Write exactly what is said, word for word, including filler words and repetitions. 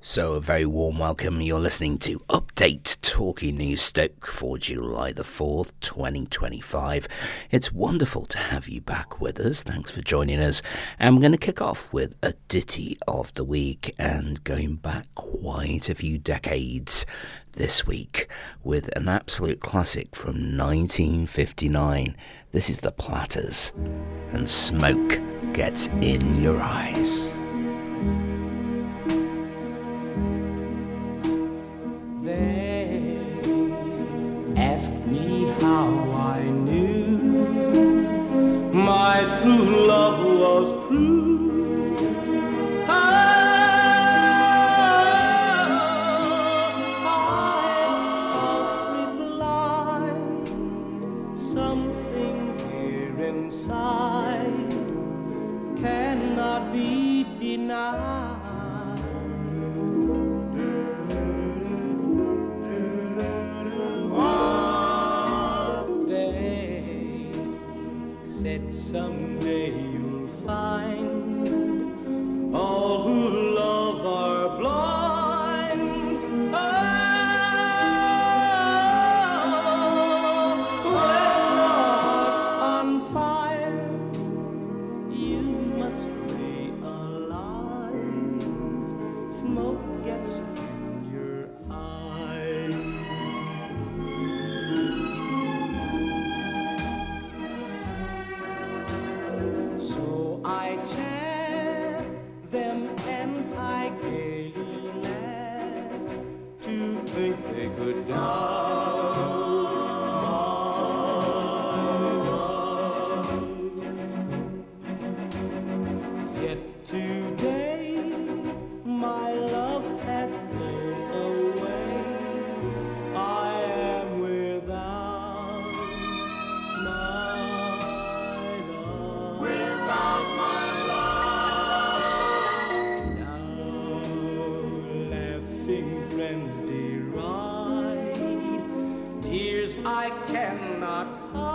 So a very warm welcome. You're listening to Update Talking News Stoke for July the fourth, twenty twenty-five. It's wonderful to have you back with us. Thanks for joining us. And we're going to kick off with a ditty of the week and going back quite a few decades this week with an absolute classic from nineteen fifty-nine. This is The Platters and Smoke Gets in Your Eyes. Ask me how I knew my true love was true. Oh, I falsely blind. Something here inside cannot be denied. Said someday you'll find all who love are blind. Oh, when heart's on fire, you must realize smoke gets in your eyes. So I chaff them and I gaily laughed to think they could doubt my love. Yet today my love has flown away. I am without my love. Without my love. Now laughing friends deride tears I cannot hide.